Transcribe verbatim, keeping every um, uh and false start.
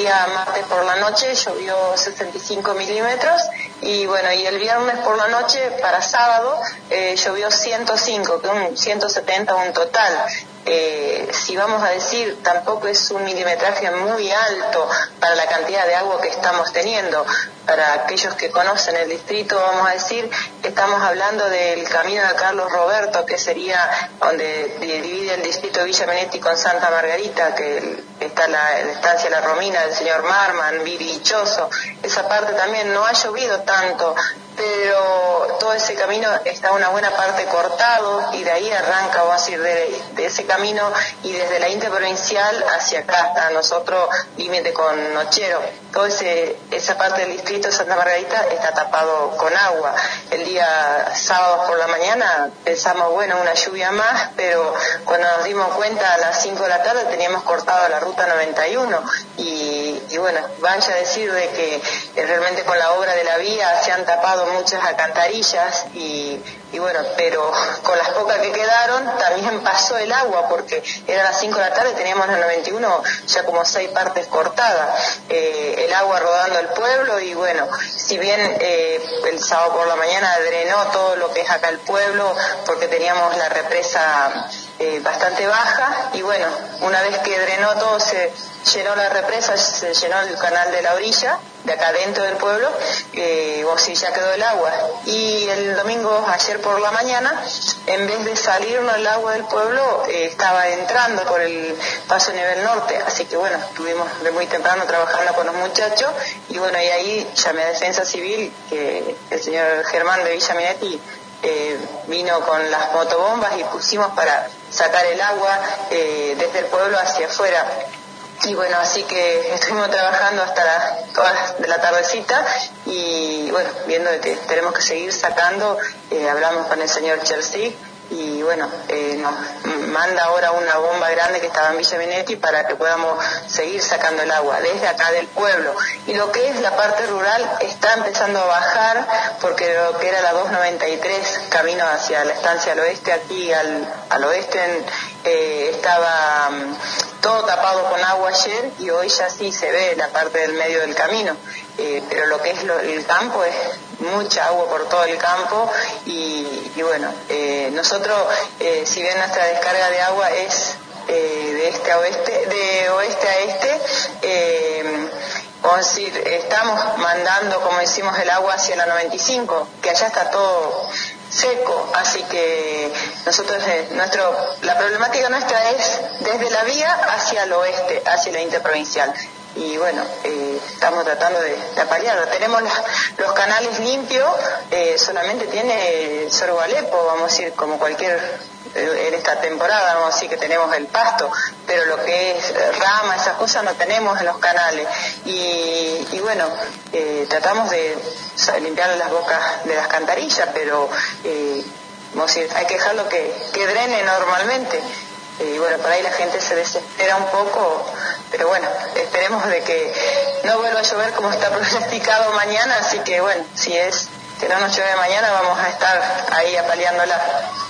día martes por la noche llovió sesenta y cinco milímetros y bueno, y el viernes por la noche para sábado eh, llovió ciento cinco, que un ciento setenta un total. Eh, si vamos a decir, tampoco es un milimetraje muy alto para la cantidad de agua que estamos teniendo. Para aquellos que conocen el distrito, vamos a decir, estamos hablando del camino de Carlos Roberto, que sería donde divide el distrito de Villa Minetti con Santa Margarita, que está la, la estancia La Romina del señor Marman, Virichoso. Esa parte también no ha llovido tanto, pero todo ese camino está una buena parte cortado y de ahí arranca, vamos a decir, de, de ese camino y desde la interprovincial hacia acá, hasta nosotros, límite con Nochero. Toda esa parte del distrito de Santa Margarita está tapado con agua. El día sábado por la mañana pensamos, bueno, una lluvia más, pero cuando nos dimos cuenta a las cinco de la tarde teníamos cortado la ruta noventa y uno y, y bueno, vaya a decir de que realmente con la obra de la vía se han tapado muchas alcantarillas y, y bueno, pero con las pocas que quedaron también pasó el agua porque eran las cinco de la tarde, teníamos la noventa y uno ya como seis partes cortadas, eh, el agua rodando el pueblo y bueno, si bien eh, el sábado por la mañana drenó todo lo que es acá el pueblo porque teníamos la represa eh, bastante baja y bueno, una vez que drenó todo se llenó la represa, se llenó el canal de la orilla de acá dentro del pueblo, eh, o si ya quedó el agua. Y el domingo, ayer por la mañana, en vez de salirnos el agua del pueblo, eh, estaba entrando por el paso nivel norte, así que bueno, estuvimos de muy temprano trabajando con los muchachos, y bueno, y ahí llamé a Defensa Civil, que el señor Germán de Villa Minetti eh, vino con las motobombas y pusimos para sacar el agua eh, desde el pueblo hacia afuera. Y bueno, así que estuvimos trabajando hasta la, toda de la tardecita y bueno, viendo que tenemos que seguir sacando, eh, hablamos con el señor Chelsea y bueno, eh, nos manda ahora una bomba grande que estaba en Villa Minetti para que podamos seguir sacando el agua desde acá del pueblo. Y lo que es la parte rural está empezando a bajar porque lo que era la dos noventa y tres camino hacia la estancia al oeste, aquí al, al oeste en, eh, estaba um, todo tapado con agua ayer y hoy ya sí se ve la parte del medio del camino, eh, pero lo que es lo, el campo es mucha agua por todo el campo y, y bueno, eh, nosotros eh, si bien nuestra descarga de agua es eh, de este a oeste, de oeste a este, eh, vamos a decir, estamos mandando, como decimos, el agua hacia la noventa y cinco, que allá está todo seco, así que nosotros, eh, nuestro, la problemática nuestra es desde la vía hacia el oeste, hacia la interprovincial. Y bueno, eh, estamos tratando de, de paliarlo. Tenemos la, los canales limpios, eh, solamente tiene Sorgo Alepo, vamos a decir, como cualquier, eh, en esta temporada, vamos a decir que tenemos el pasto, pero lo que es eh, rama, esas cosas no tenemos en los canales. Y, y bueno, eh, tratamos de limpiar las bocas de las cantarillas, pero eh, vamos a decir, hay que dejarlo que, que drene normalmente. Y bueno, por ahí la gente se desespera un poco, pero bueno, esperemos de que no vuelva a llover como está pronosticado mañana, así que bueno, si es que no nos llueve mañana vamos a estar ahí apaleándola.